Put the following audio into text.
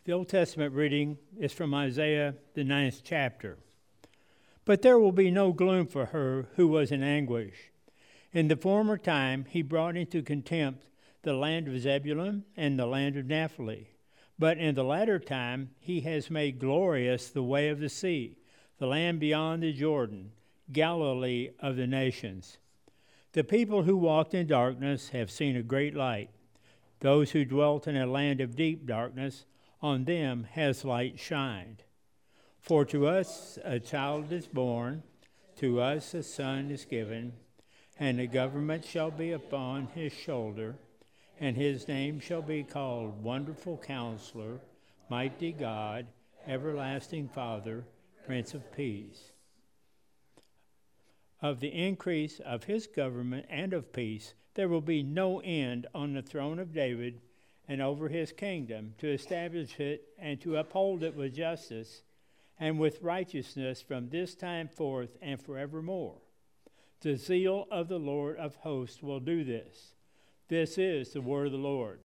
The Old Testament reading is from Isaiah, the 9th chapter. But there will be no gloom for her who was in anguish. In the former time he brought into contempt the land of Zebulun and the land of Naphtali. But in the latter time he has made glorious the way of the sea, the land beyond the Jordan, Galilee of the nations. The people who walked in darkness have seen a great light. Those who dwelt in a land of deep darkness, on them has light shined. For to us a child is born, to us a son is given, and the government shall be upon his shoulder, and his name shall be called Wonderful Counselor, Mighty God, Everlasting Father, Prince of Peace. Of the increase of his government and of peace there will be no end on the throne of David and over his kingdom, to establish it and to uphold it with justice and with righteousness from this time forth and forevermore. The zeal of the Lord of hosts will do this. This is the word of the Lord.